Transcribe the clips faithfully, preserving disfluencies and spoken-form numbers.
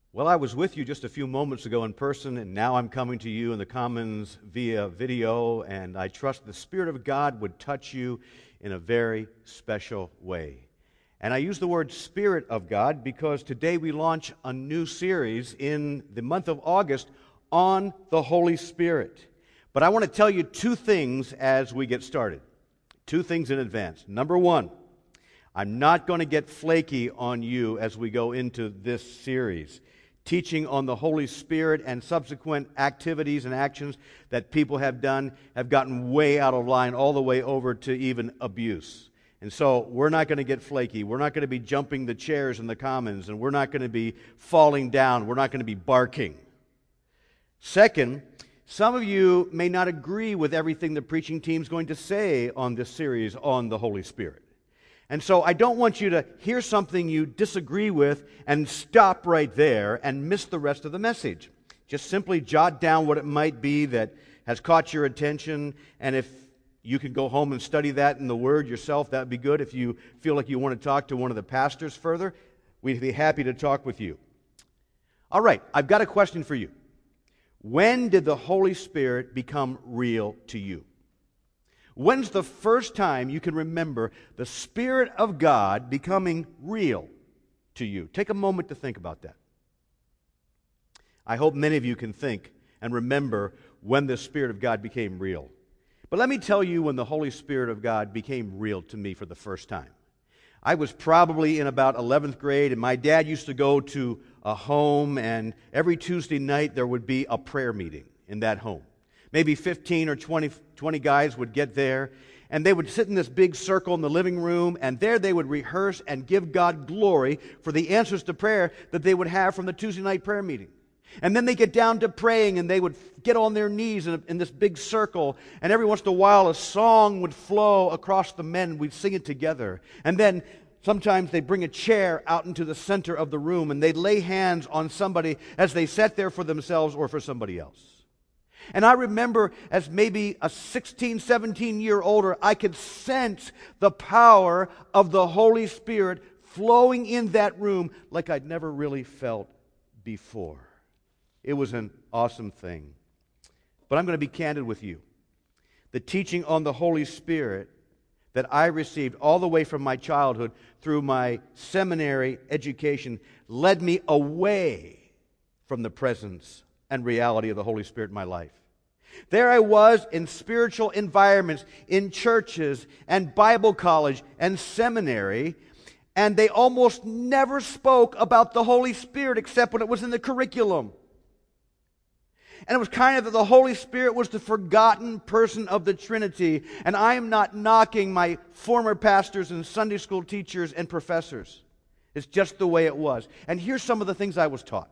Well, I was with you just a few moments ago in person, and now I'm coming to you in the Commons via video, and I trust the Spirit of God would touch you in a very special way. And I use the word Spirit of God because today we launch a new series in the month of August on the Holy Spirit. But I want to tell you two things as we get started. Two things in advance. Number one, I'm not going to get flaky on you as we go into this series, teaching on the Holy Spirit and subsequent activities and actions that people have done have gotten way out of line, all the way over to even abuse. And so we're not going to get flaky. We're not going to be jumping the chairs in the Commons, and we're not going to be falling down. We're not going to be barking. Second, some of you may not agree with everything the preaching team's going to say on this series on the Holy Spirit. And so I don't want you to hear something you disagree with and stop right there and miss the rest of the message. Just simply jot down what it might be that has caught your attention, and if you can go home and study that in the Word yourself, that would be good. If you feel like you want to talk to one of the pastors further, we'd be happy to talk with you. All right, I've got a question for you. When did the Holy Spirit become real to you? When's the first time you can remember the Spirit of God becoming real to you? Take a moment to think about that. I hope many of you can think and remember when the Spirit of God became real. But let me tell you when the Holy Spirit of God became real to me for the first time. I was probably in about eleventh grade, and my dad used to go to a home, and every Tuesday night there would be a prayer meeting in that home. Maybe fifteen or twenty, twenty guys would get there, and they would sit in this big circle in the living room, and there they would rehearse and give God glory for the answers to prayer that they would have from the Tuesday night prayer meeting. And then they get down to praying, and they would get on their knees in, a, in this big circle, and every once in a while a song would flow across the men. We'd sing it together. And then sometimes they'd bring a chair out into the center of the room, and they'd lay hands on somebody as they sat there for themselves or for somebody else. And I remember as maybe a sixteen, seventeen year older, I could sense the power of the Holy Spirit flowing in that room like I'd never really felt before. It was an awesome thing. But I'm going to be candid with you. The teaching on the Holy Spirit that I received all the way from my childhood through my seminary education led me away from the presence and reality of the Holy Spirit in my life. There I was in spiritual environments, in churches and Bible college and seminary, and they almost never spoke about the Holy Spirit except when it was in the curriculum. And it was kind of that the Holy Spirit was the forgotten person of the Trinity, and I am not knocking my former pastors and Sunday school teachers and professors. It's just the way it was. And here's some of the things I was taught.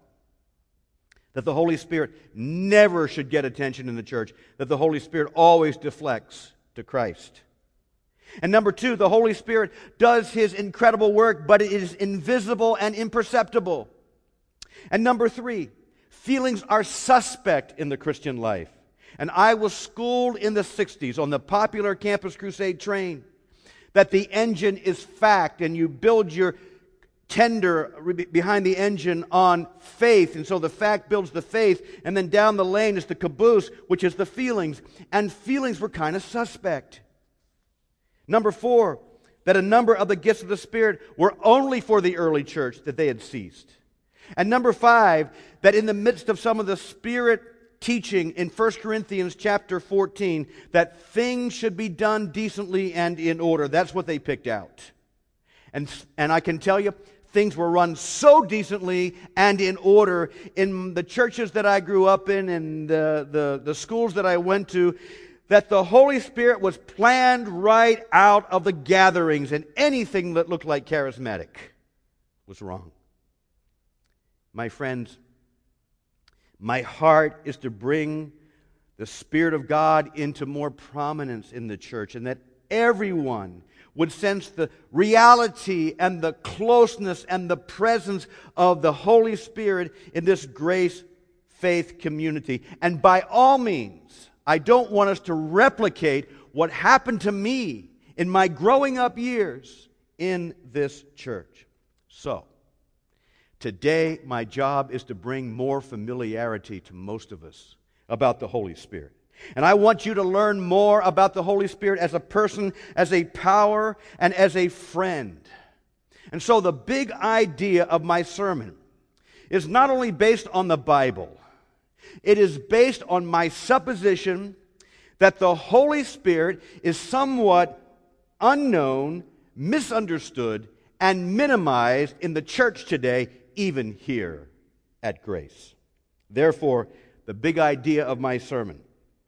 That the Holy Spirit never should get attention in the church. That the Holy Spirit always deflects to Christ. And number two, the Holy Spirit does His incredible work, but it is invisible and imperceptible. And number three, feelings are suspect in the Christian life. And I was schooled in the sixties on the popular Campus Crusade train that the engine is fact, and you build your tender behind the engine on faith, and so the fact builds the faith, and then down the lane is the caboose, which is the feelings, and feelings were kind of suspect. Number four, that a number of the gifts of the Spirit were only for the early church, that they had ceased. And number five, that in the midst of some of the Spirit teaching in First Corinthians chapter fourteen, that things should be done decently and in order. That's what they picked out. And, and I can tell you, things were run so decently and in order in the churches that I grew up in and the, the, the schools that I went to, that the Holy Spirit was planned right out of the gatherings, and anything that looked like charismatic was wrong. My friends, my heart is to bring the Spirit of God into more prominence in the church, and that everyone would sense the reality and the closeness and the presence of the Holy Spirit in this grace faith community. And by all means, I don't want us to replicate what happened to me in my growing up years in this church. So, Today, my job is to bring more familiarity to most of us about the Holy Spirit. And I want you to learn more about the Holy Spirit as a person, as a power, and as a friend. And so the big idea of my sermon is not only based on the Bible, it is based on my supposition that the Holy Spirit is somewhat unknown, misunderstood, and minimized in the church today, even here at Grace. Therefore, the big idea of my sermon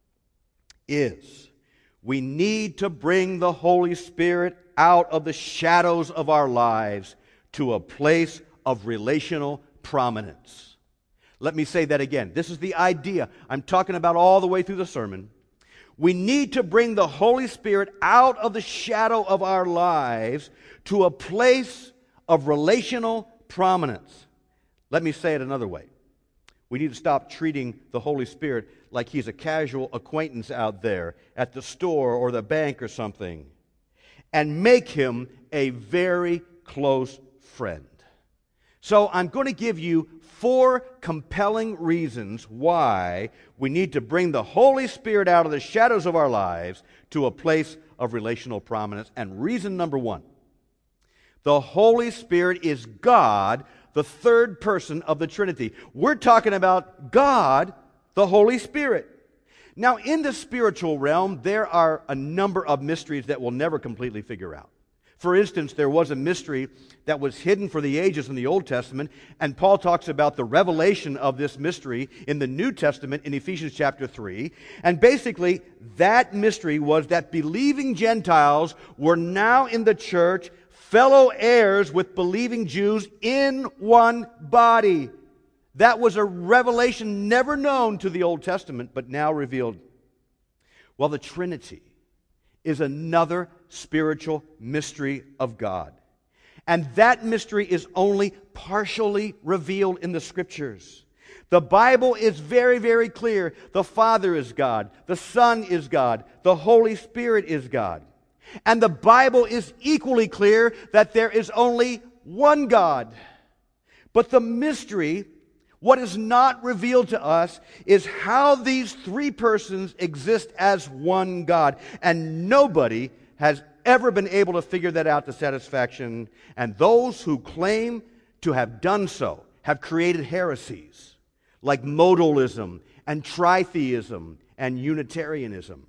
is we need to bring the Holy Spirit out of the shadows of our lives to a place of relational prominence. Let me say that again. This is the idea I'm talking about all the way through the sermon. We need to bring the Holy Spirit out of the shadow of our lives to a place of relational prominence. Let me say it another way. We need to stop treating the Holy Spirit like He's a casual acquaintance out there at the store or the bank or something, and make Him a very close friend. So I'm going to give you four compelling reasons why we need to bring the Holy Spirit out of the shadows of our lives to a place of relational prominence. And reason number one, the Holy Spirit is God, the third person of the Trinity. We're talking about God, the Holy Spirit. Now, in the spiritual realm, there are a number of mysteries that we'll never completely figure out. For instance, there was a mystery that was hidden for the ages in the Old Testament, and Paul talks about the revelation of this mystery in the New Testament in Ephesians chapter three. And basically, that mystery was that believing Gentiles were now in the church, fellow heirs with believing Jews in one body. That was a revelation never known to the Old Testament, but now revealed. Well, the Trinity is another spiritual mystery of God. And that mystery is only partially revealed in the Scriptures. The Bible is very, very clear. The Father is God. The Son is God. The Holy Spirit is God. And the Bible is equally clear that there is only one God. But the mystery, what is not revealed to us, is how these three persons exist as one God. And nobody has ever been able to figure that out to satisfaction. And those who claim to have done so have created heresies like modalism and tritheism and Unitarianism.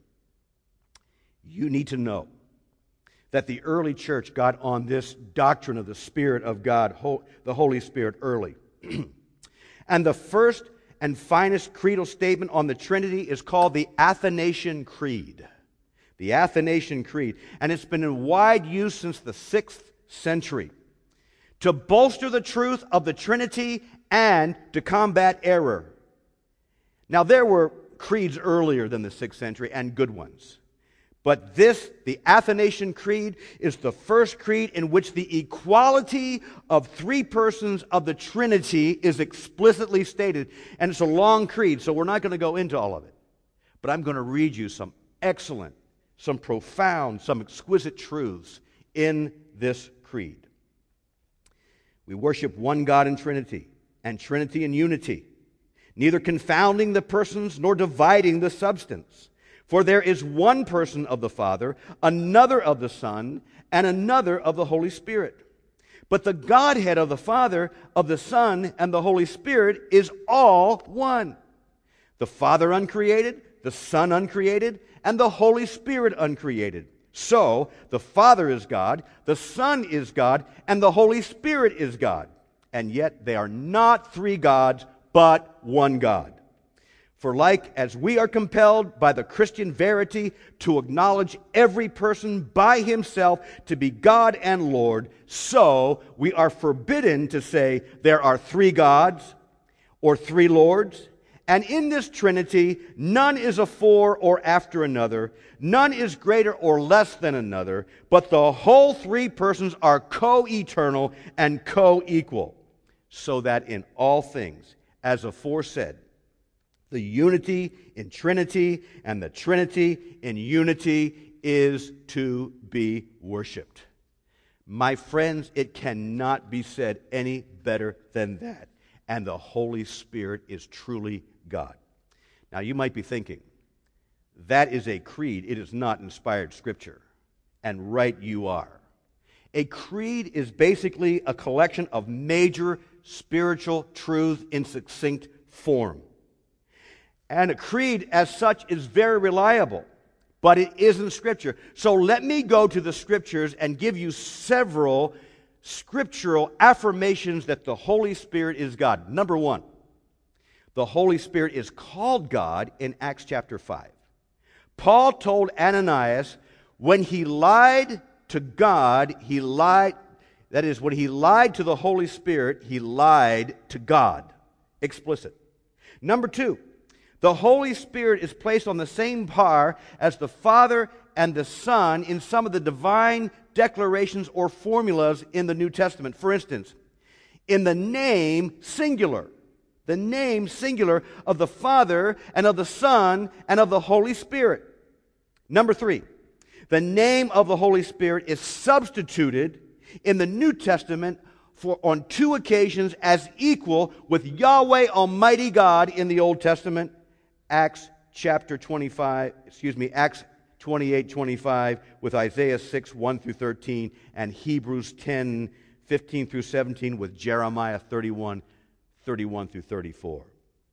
You need to know that the early church got on this doctrine of the Spirit of God, the Holy Spirit, early. And the first and finest creedal statement on the Trinity is called the Athanasian Creed. The Athanasian Creed. And it's been in wide use since the sixth century to bolster the truth of the Trinity and to combat error. Now, there were creeds earlier than the sixth century and good ones. But this, the Athanasian Creed, is the first creed in which the equality of three persons of the Trinity is explicitly stated. And it's a long creed, so we're not going to go into all of it. But I'm going to read you some excellent, some profound, some exquisite truths in this creed. We worship one God in Trinity, and Trinity in unity, neither confounding the persons nor dividing the substance. For there is one person of the Father, another of the Son, and another of the Holy Spirit. But the Godhead of the Father, of the Son, and the Holy Spirit is all one. The Father uncreated, the Son uncreated, and the Holy Spirit uncreated. So, the Father is God, the Son is God, and the Holy Spirit is God. And yet they are not three gods, but one God. For like as we are compelled by the Christian verity to acknowledge every person by himself to be God and Lord, so we are forbidden to say there are three gods or three lords. And in this Trinity, none is afore or after another, none is greater or less than another, but the whole three persons are co-eternal and co-equal, so that in all things, as aforesaid, the unity in Trinity and the Trinity in unity is to be worshipped. My friends, it cannot be said any better than that. And the Holy Spirit is truly God. Now, you might be thinking, that is a creed. It is not inspired Scripture. And right you are. A creed is basically a collection of major spiritual truths in succinct form. And a creed, as such, is very reliable. But it isn't Scripture. So let me go to the Scriptures and give you several scriptural affirmations that the Holy Spirit is God. Number one, the Holy Spirit is called God in Acts chapter five. Paul told Ananias when he lied to God, he lied, that is, when he lied to the Holy Spirit, he lied to God. Explicit. Number two, the Holy Spirit is placed on the same par as the Father and the Son in some of the divine declarations or formulas in the New Testament. For instance, in the name singular, the name singular of the Father and of the Son and of the Holy Spirit. Number three, the name of the Holy Spirit is substituted in the New Testament for on two occasions as equal with Yahweh Almighty God in the Old Testament. Acts chapter twenty-five, excuse me, Acts twenty-eight, twenty-five with Isaiah six, one through thirteen, and Hebrews ten, fifteen through seventeen with Jeremiah thirty-one, thirty-one through thirty-four.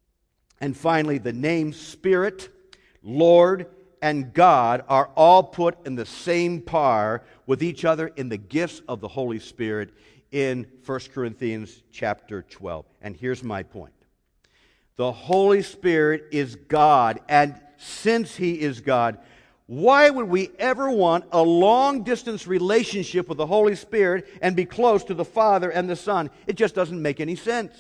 And finally, the names Spirit, Lord, and God are all put in the same par with each other in the gifts of the Holy Spirit in First Corinthians chapter twelve. And here's my point. The Holy Spirit is God, and since He is God, why would we ever want a long-distance relationship with the Holy Spirit and be close to the Father and the Son? It just doesn't make any sense.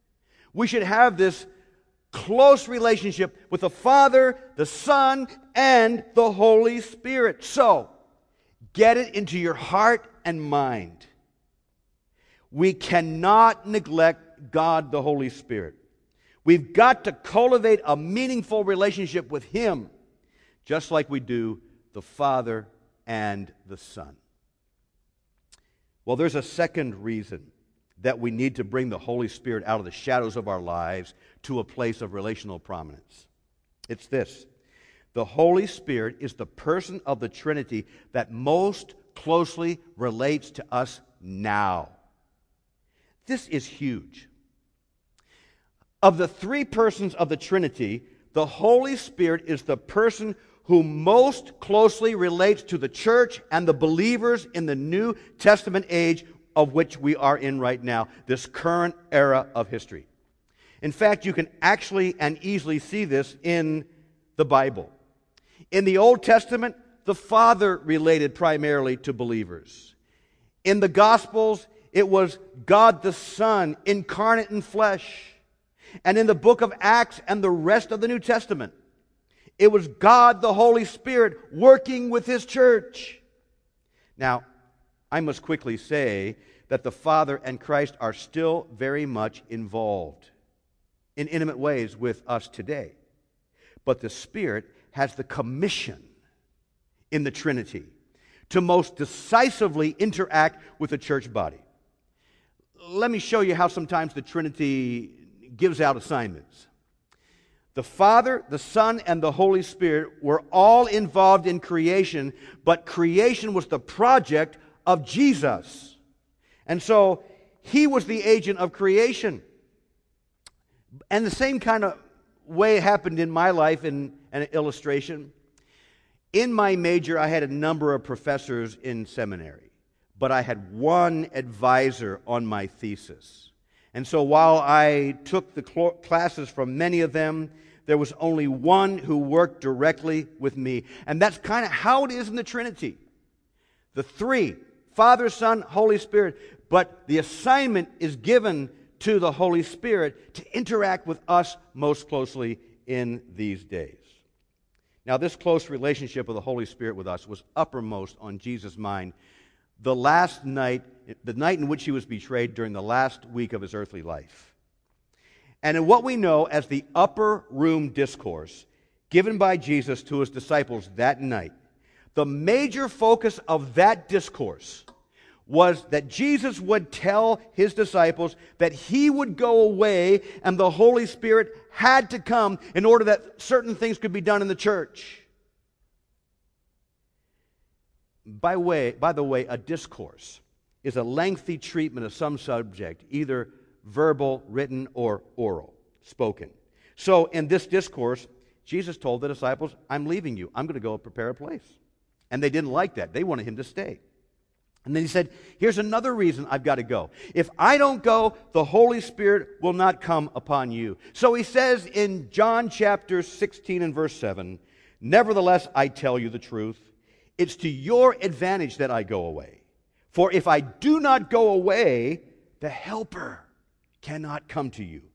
We should have this close relationship with the Father, the Son, and the Holy Spirit. So, get it into your heart and mind. We cannot neglect God, the Holy Spirit. We've got to cultivate a meaningful relationship with Him, just like we do the Father and the Son. Well, there's a second reason that we need to bring the Holy Spirit out of the shadows of our lives to a place of relational prominence. It's this. The Holy Spirit is the person of the Trinity that most closely relates to us now. This is huge. Of the three persons of the Trinity, the Holy Spirit is the person who most closely relates to the church and the believers in the New Testament age of which we are in right now, this current era of history. In fact, you can actually and easily see this in the Bible. In the Old Testament, the Father related primarily to believers. In the Gospels, it was God the Son incarnate in flesh. And in the book of Acts and the rest of the New Testament, it was God the Holy Spirit working with His church. Now, I must quickly say that the Father and Christ are still very much involved in intimate ways with us today. But the Spirit has the commission in the Trinity to most decisively interact with the church body. Let me show you how sometimes the Trinity gives out assignments. The Father, the Son, and the Holy Spirit were all involved in creation, but creation was the project of Jesus. And so He was the agent of creation. And the same kind of way happened in my life in an illustration. In my major, I had a number of professors in seminary, but I had one advisor on my thesis. And so while I took the cl- classes from many of them, there was only one who worked directly with me. And that's kind of how it is in the Trinity. The three, Father, Son, Holy Spirit, but the assignment is given to the Holy Spirit to interact with us most closely in these days. Now, this close relationship of the Holy Spirit with us was uppermost on Jesus' mind the last night, the night in which He was betrayed during the last week of His earthly life. And in what we know as the upper room discourse given by Jesus to His disciples that night, the major focus of that discourse was that Jesus would tell his disciples that he would go away and the Holy Spirit had to come in order that certain things could be done in the church. By way, by the way, a discourse is a lengthy treatment of some subject, either verbal, written, or oral, spoken. So in this discourse, Jesus told the disciples, I'm leaving you. I'm going to go prepare a place. And they didn't like that. They wanted him to stay. And then he said, here's another reason I've got to go. If I don't go, the Holy Spirit will not come upon you. So he says in John chapter sixteen and verse seven, nevertheless, I tell you the truth. It's to your advantage that I go away. For if I do not go away, the Helper cannot come to you.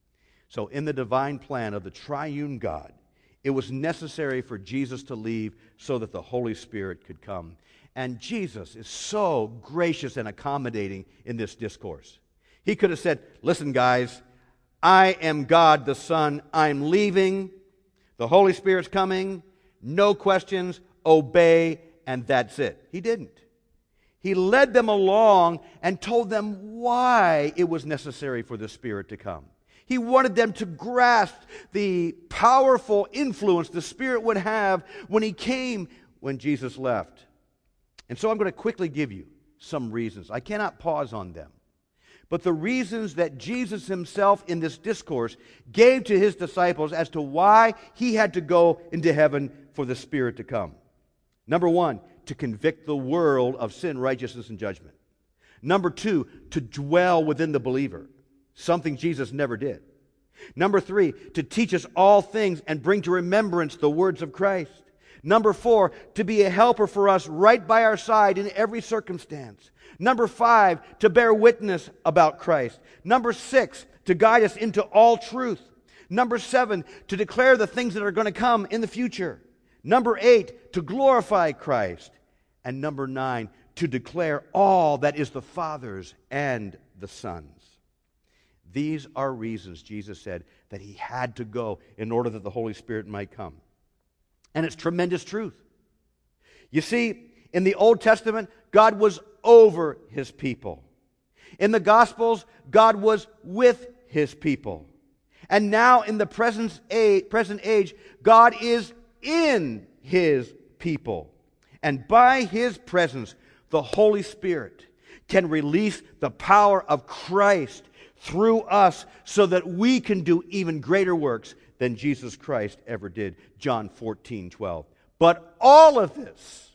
So in the divine plan of the triune God, it was necessary for Jesus to leave so that the Holy Spirit could come. And Jesus is so gracious and accommodating in this discourse. He could have said, listen guys, I am God the Son. I'm leaving. The Holy Spirit's coming. No questions. Obey. And that's it. He didn't. He led them along and told them why it was necessary for the Spirit to come. He wanted them to grasp the powerful influence the Spirit would have when He came when Jesus left. And so I'm going to quickly give you some reasons. I cannot pause on them. But the reasons that Jesus himself in this discourse gave to his disciples as to why he had to go into heaven for the Spirit to come. Number one, to convict the world of sin, righteousness, and judgment. Number two, to dwell within the believer, something Jesus never did. Number three, to teach us all things and bring to remembrance the words of Christ. Number four, to be a helper for us right by our side in every circumstance. Number five, to bear witness about Christ. Number six, to guide us into all truth. Number seven, to declare the things that are going to come in the future. Number eight, to glorify Christ. And number nine, to declare all that is the Father's and the Son's. These are reasons, Jesus said, that he had to go in order that the Holy Spirit might come. And it's tremendous truth. You see, in the Old Testament, God was over his people. In the Gospels, God was with his people. And now in the present age, God is in his people. And by his presence, the Holy Spirit can release the power of Christ through us so that we can do even greater works than Jesus Christ ever did. John fourteen twelve. But all of this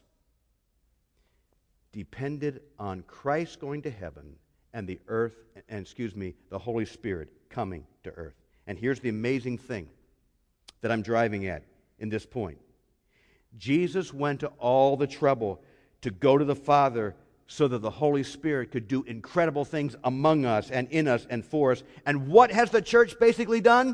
depended on Christ going to heaven and the earth, and excuse me, the Holy Spirit coming to earth. And here's the amazing thing that I'm driving at in this point. Jesus went to all the trouble to go to the Father so that the Holy Spirit could do incredible things among us and in us and for us. And what has the church basically done?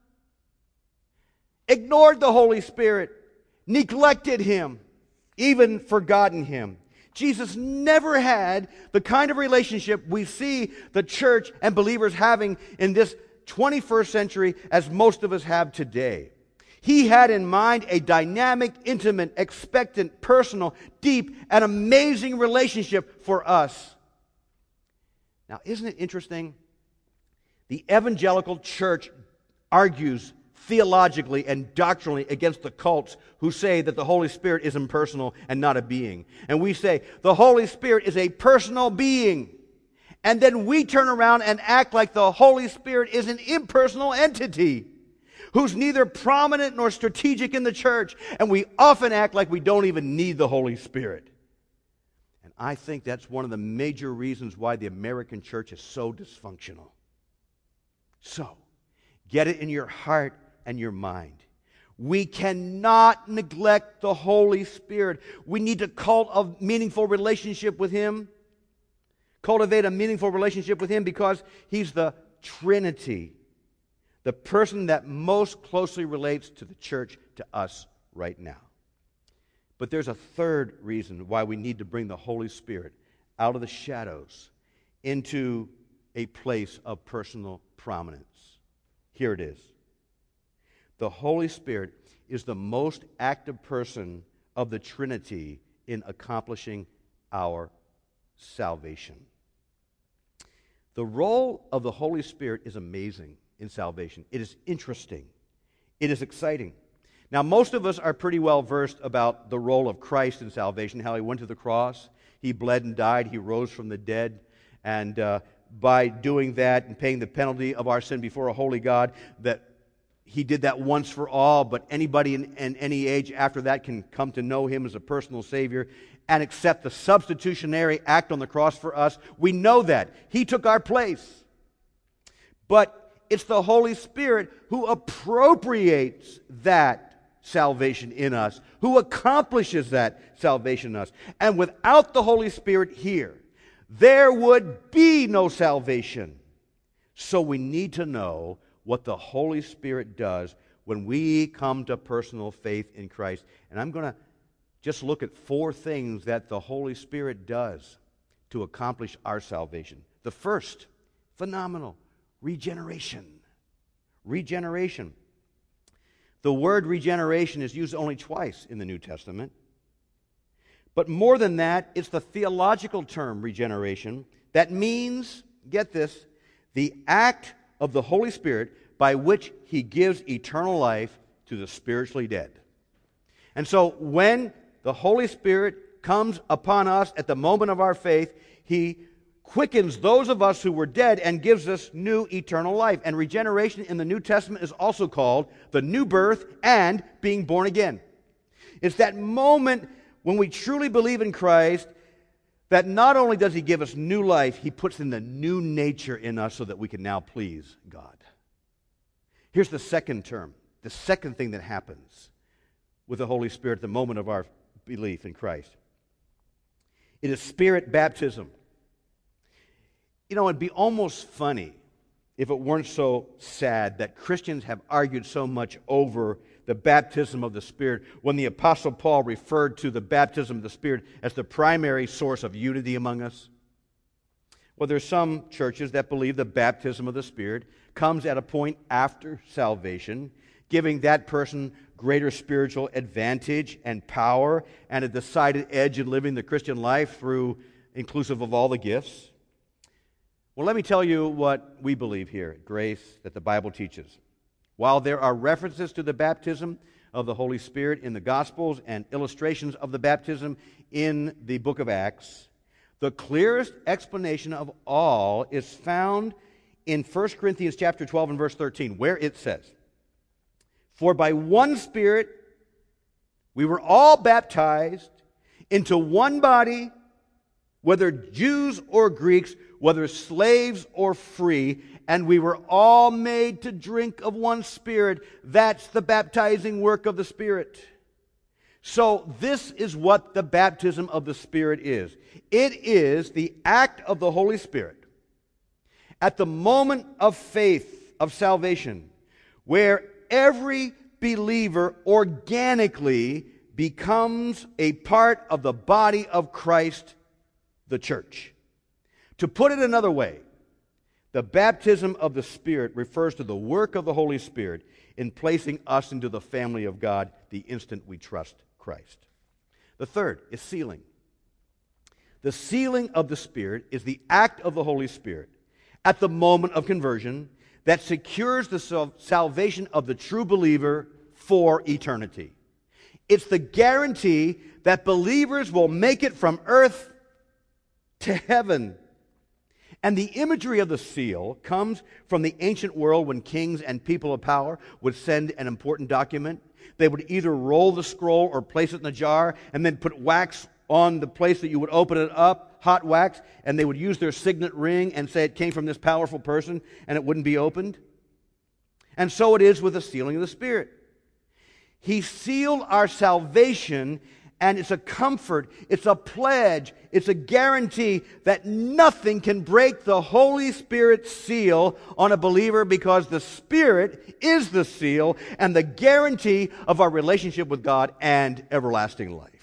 Ignored the Holy Spirit, neglected Him, even forgotten Him. Jesus never had the kind of relationship we see the church and believers having in this twenty-first century as most of us have today. He had in mind a dynamic, intimate, expectant, personal, deep, and amazing relationship for us. Now, isn't it interesting? The evangelical church argues theologically and doctrinally against the cults who say that the Holy Spirit is impersonal and not a being. And we say the Holy Spirit is a personal being. And then we turn around and act like the Holy Spirit is an impersonal entity who's neither prominent nor strategic in the church. And we often act like we don't even need the Holy Spirit. And I think that's one of the major reasons why the American church is so dysfunctional. So, get it in your heart and your mind. We cannot neglect the Holy Spirit. We need to cultivate a meaningful relationship with Him. Cultivate a meaningful relationship with Him because He's the Trinity, the person that most closely relates to the church, to us right now. But there's a third reason why we need to bring the Holy Spirit out of the shadows into a place of personal prominence. Here it is. The Holy Spirit is the most active person of the Trinity in accomplishing our salvation. The role of the Holy Spirit is amazing in salvation. It is interesting. It is exciting. Now, most of us are pretty well versed about the role of Christ in salvation, how he went to the cross, he bled and died, he rose from the dead, and uh, by doing that and paying the penalty of our sin before a holy God, that he did that once for all, but anybody in, in any age after that can come to know him as a personal Savior and accept the substitutionary act on the cross for us. We know that. He took our place. But it's the Holy Spirit who appropriates that salvation in us, who accomplishes that salvation in us. And without the Holy Spirit here, there would be no salvation. So we need to know what the Holy Spirit does when we come to personal faith in Christ. And I'm going to just look at four things that the Holy Spirit does to accomplish our salvation. The first, phenomenal, regeneration. Regeneration. The word regeneration is used only twice in the New Testament. But more than that, it's the theological term regeneration that means, get this, the act of the Holy Spirit by which he gives eternal life to the spiritually dead. And so when the Holy Spirit comes upon us at the moment of our faith, he quickens those of us who were dead and gives us new eternal life. And regeneration in the New Testament is also called the new birth and being born again. It's that moment when we truly believe in Christ that not only does he give us new life, he puts in the new nature in us so that we can now please God. Here's the second term, the second thing that happens with the Holy Spirit at the moment of our belief in Christ. It is Spirit baptism. You know, it'd be almost funny if it weren't so sad that Christians have argued so much over the baptism of the Spirit when the Apostle Paul referred to the baptism of the Spirit as the primary source of unity among us. Well, there's some churches that believe the baptism of the Spirit comes at a point after salvation, giving that person greater spiritual advantage and power and a decided edge in living the Christian life through inclusive of all the gifts. Well, let me tell you what we believe here at Grace that the Bible teaches. While there are references to the baptism of the Holy Spirit in the Gospels and illustrations of the baptism in the book of Acts, the clearest explanation of all is found in First Corinthians chapter twelve and verse thirteen, where it says, "For by one Spirit we were all baptized into one body, whether Jews or Greeks, whether slaves or free, and we were all made to drink of one Spirit." That's the baptizing work of the Spirit. So this is what the baptism of the Spirit is. It is the act of the Holy Spirit at the moment of faith, of salvation, where every believer organically becomes a part of the body of Christ, the church. To put it another way, the baptism of the Spirit refers to the work of the Holy Spirit in placing us into the family of God the instant we trust Christ. The third is sealing. The sealing of the Spirit is the act of the Holy Spirit at the moment of conversion that secures the salvation of the true believer for eternity. It's the guarantee that believers will make it from earth to heaven. And the imagery of the seal comes from the ancient world when kings and people of power would send an important document. They would either roll the scroll or place it in a jar and then put wax on the place that you would open it up, hot wax, and they would use their signet ring and say it came from this powerful person and it wouldn't be opened. And so it is with the sealing of the Spirit. He sealed our salvation, and it's a comfort, it's a pledge, it's a guarantee that nothing can break the Holy Spirit's seal on a believer, because the Spirit is the seal and the guarantee of our relationship with God and everlasting life.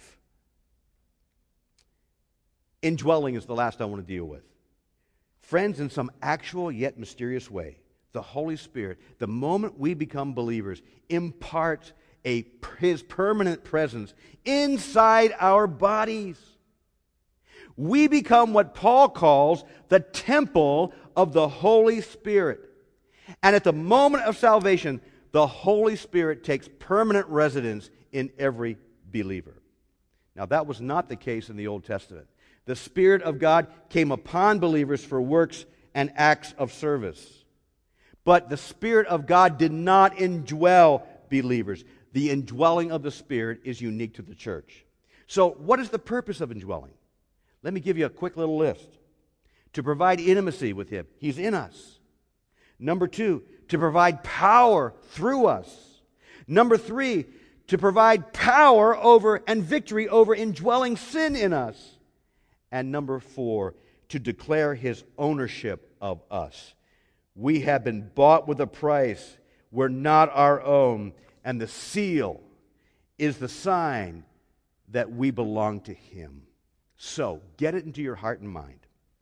Indwelling is the last I want to deal with. Friends, in some actual yet mysterious way, the Holy Spirit, the moment we become believers, imparts a, His permanent presence inside our bodies. We become what Paul calls the temple of the Holy Spirit. And at the moment of salvation, the Holy Spirit takes permanent residence in every believer. Now, that was not the case in the Old Testament. The Spirit of God came upon believers for works and acts of service. But the Spirit of God did not indwell believers. The indwelling of the Spirit is unique to the church. So, what is the purpose of indwelling? Let me give you a quick little list. To provide intimacy with Him. He's in us. Number two, to provide power through us. Number three, to provide power over and victory over indwelling sin in us. And number four, to declare His ownership of us. We have been bought with a price. We're not our own. And the seal is the sign that we belong to Him. So, get it into your heart and mind.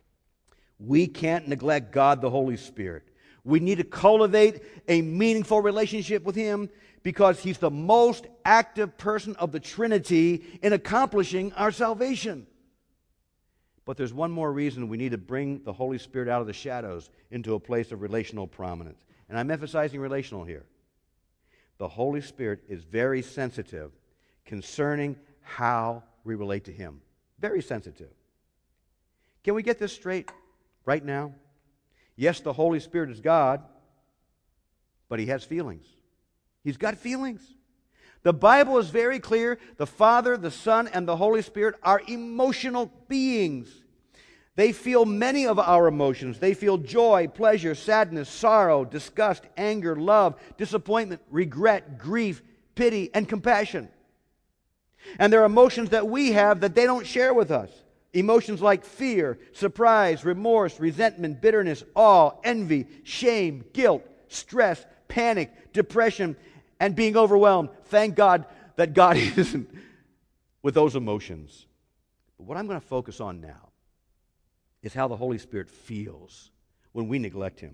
We can't neglect God the Holy Spirit. We need to cultivate a meaningful relationship with Him because He's the most active person of the Trinity in accomplishing our salvation. But there's one more reason we need to bring the Holy Spirit out of the shadows into a place of relational prominence. And I'm emphasizing relational here. The Holy Spirit is very sensitive concerning how we relate to Him. Very sensitive. Can we get this straight right now? Yes, the Holy Spirit is God, but He has feelings. He's got feelings. The Bible is very clear. The Father, the Son, and the Holy Spirit are emotional beings. They feel many of our emotions. They feel joy, pleasure, sadness, sorrow, disgust, anger, love, disappointment, regret, grief, pity, and compassion. And there are emotions that we have that they don't share with us. Emotions like fear, surprise, remorse, resentment, bitterness, awe, envy, shame, guilt, stress, panic, depression, and being overwhelmed. Thank God that God isn't with those emotions. But what I'm going to focus on now is how the Holy Spirit feels when we neglect Him.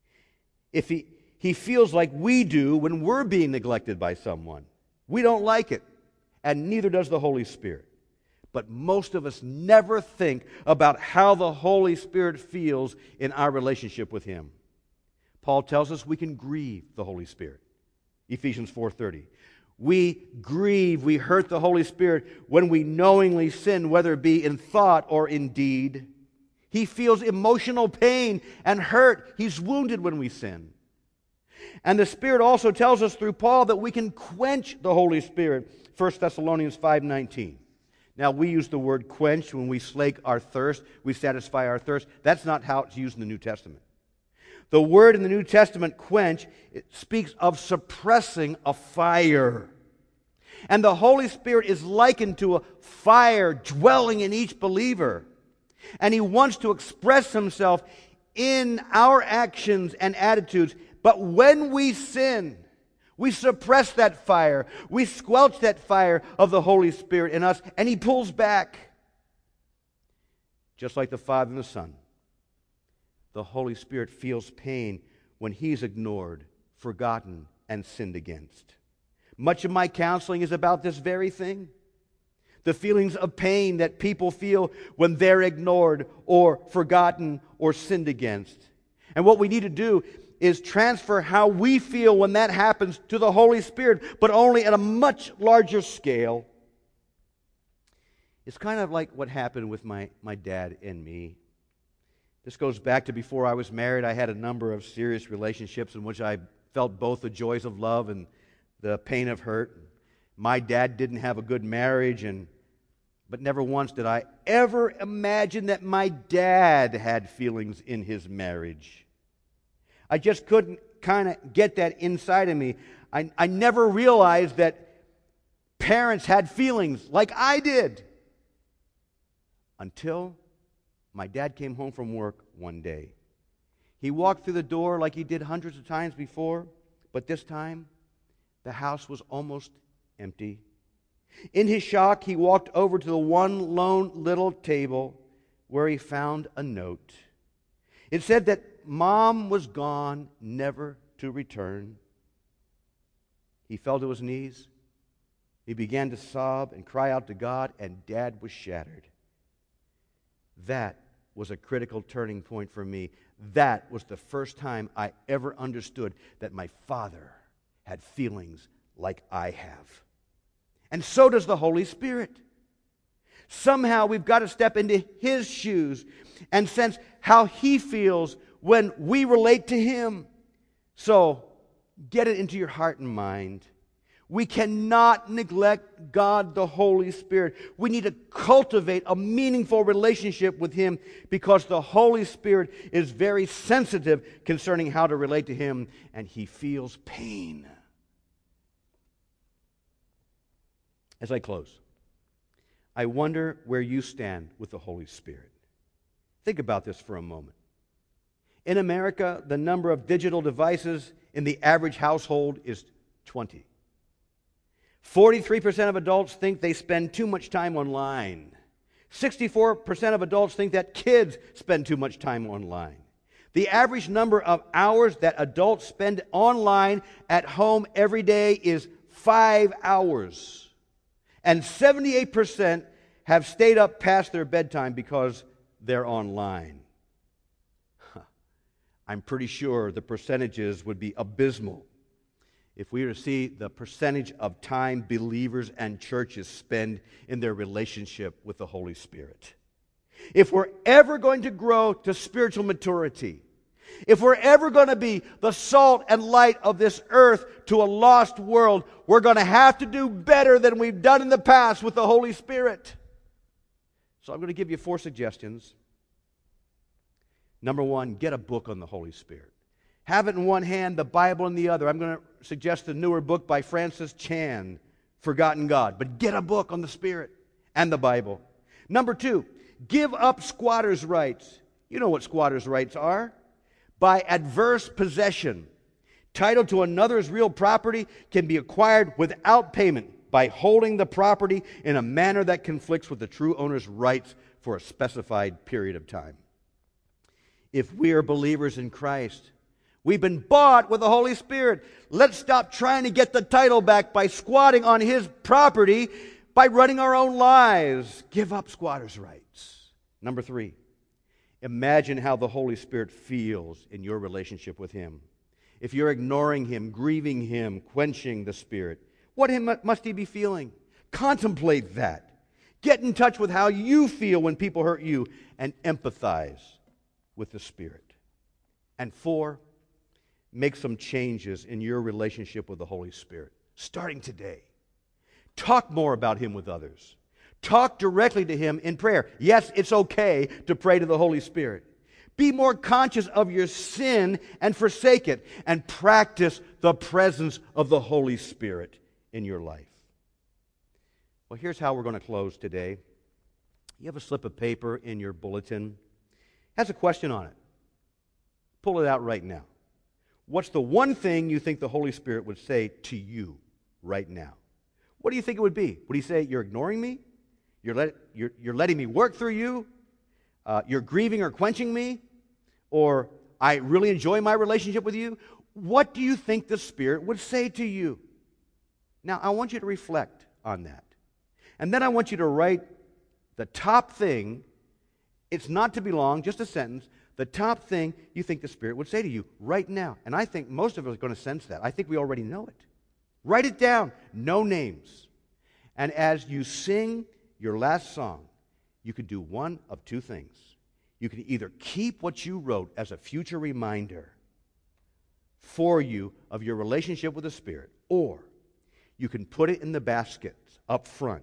If He, he feels like we do when we're being neglected by someone. We don't like it, and neither does the Holy Spirit. But most of us never think about how the Holy Spirit feels in our relationship with Him. Paul tells us we can grieve the Holy Spirit. Ephesians four thirty. We grieve, we hurt the Holy Spirit when we knowingly sin, whether it be in thought or in deed. He feels emotional pain and hurt. He's wounded when we sin. And the Spirit also tells us through Paul that we can quench the Holy Spirit. First Thessalonians five nineteen. Now, we use the word quench when we slake our thirst, we satisfy our thirst. That's not how it's used in the New Testament. The word in the New Testament, quench, it speaks of suppressing a fire. And the Holy Spirit is likened to a fire dwelling in each believer. And He wants to express Himself in our actions and attitudes. But when we sin, we suppress that fire. We squelch that fire of the Holy Spirit in us, and He pulls back. Just like the Father and the Son. The Holy Spirit feels pain when He's ignored, forgotten, and sinned against. Much of my counseling is about this very thing. The feelings of pain that people feel when they're ignored or forgotten or sinned against. And what we need to do is transfer how we feel when that happens to the Holy Spirit, but only at a much larger scale. It's kind of like what happened with my, my dad and me. This goes back to before I was married. I had a number of serious relationships in which I felt both the joys of love and the pain of hurt. My dad didn't have a good marriage, and but never once did I ever imagine that my dad had feelings in his marriage. I just couldn't kind of get that inside of me. I, I never realized that parents had feelings like I did until my dad came home from work one day. He walked through the door like he did hundreds of times before, but this time the house was almost empty. In his shock, he walked over to the one lone little table where he found a note. It said that Mom was gone, never to return. He fell to his knees. He began to sob and cry out to God, and Dad was shattered. That was a critical turning point for me. That was the first time I ever understood that my Father had feelings like I have. And so does the Holy Spirit. Somehow we've got to step into His shoes and sense how He feels when we relate to Him. So, get it into your heart and mind. We cannot neglect God, the Holy Spirit. We need to cultivate a meaningful relationship with Him because the Holy Spirit is very sensitive concerning how to relate to Him, and He feels pain. As I close, I wonder where you stand with the Holy Spirit. Think about this for a moment. In America, the number of digital devices in the average household is twenty. forty-three percent of adults think they spend too much time online. sixty-four percent of adults think that kids spend too much time online. The average number of hours that adults spend online at home every day is five hours. And seventy-eight percent have stayed up past their bedtime because they're online. I'm pretty sure the percentages would be abysmal if we were to see the percentage of time believers and churches spend in their relationship with the Holy Spirit. If we're ever going to grow to spiritual maturity, if we're ever going to be the salt and light of this earth to a lost world, we're going to have to do better than we've done in the past with the Holy Spirit. So I'm going to give you four suggestions. Number one, get a book on the Holy Spirit. Have it in one hand, the Bible in the other. I'm going to suggest the newer book by Francis Chan, Forgotten God. But get a book on the Spirit and the Bible. Number two, give up squatters' rights. You know what squatters' rights are. By adverse possession. Title to another's real property can be acquired without payment by holding the property in a manner that conflicts with the true owner's rights for a specified period of time. If we are believers in Christ, we've been bought with the Holy Spirit. Let's stop trying to get the title back by squatting on His property, by running our own lives. Give up squatters' rights. Number three, imagine how the Holy Spirit feels in your relationship with Him. If you're ignoring Him, grieving Him, quenching the Spirit, what must He be feeling? Contemplate that. Get in touch with how you feel when people hurt you and empathize with the Spirit. And four, make some changes in your relationship with the Holy Spirit, starting today. Talk more about Him with others. Talk directly to Him in prayer. Yes, it's okay to pray to the Holy Spirit. Be more conscious of your sin and forsake it, and practice the presence of the Holy Spirit in your life. Well, here's how we're going to close today. You have a slip of paper in your bulletin. It has a question on it. Pull it out right now. What's the one thing you think the Holy Spirit would say to you right now? What do you think it would be? Would He say, you're ignoring me? You're, let, you're, you're letting me work through you? Uh, you're grieving or quenching me? Or I really enjoy my relationship with you? What do you think the Spirit would say to you? Now, I want you to reflect on that. And then I want you to write the top thing. It's not to be long, just a sentence. The top thing you think the Spirit would say to you right now. And I think most of us are going to sense that. I think we already know it. Write it down. No names. And as you sing your last song, you could do one of two things. You can either keep what you wrote as a future reminder for you of your relationship with the Spirit, or you can put it in the basket up front.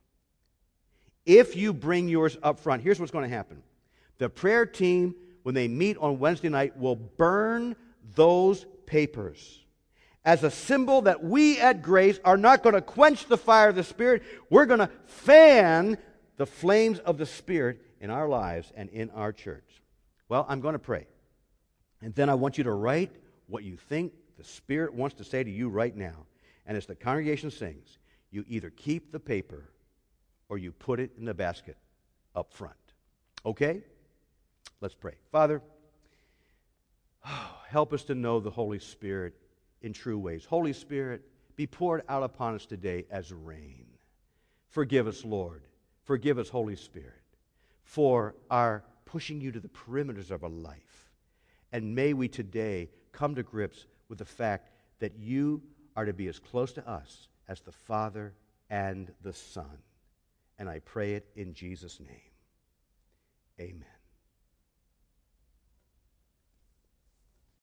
If you bring yours up front, here's what's going to happen. The prayer team, when they meet on Wednesday night, will burn those papers as a symbol that we at Grace are not going to quench the fire of the Spirit. We're going to fan the flames of the Spirit in our lives and in our church. Well, I'm going to pray. And then I want you to write what you think the Spirit wants to say to you right now. And as the congregation sings, you either keep the paper or you put it in the basket up front. Okay? Let's pray. Father, oh, help us to know the Holy Spirit in true ways. Holy Spirit, be poured out upon us today as rain. Forgive us, Lord. Forgive us, Holy Spirit, for our pushing you to the perimeters of our life. And may we today come to grips with the fact that you are to be as close to us as the Father and the Son. And I pray it in Jesus' name. Amen.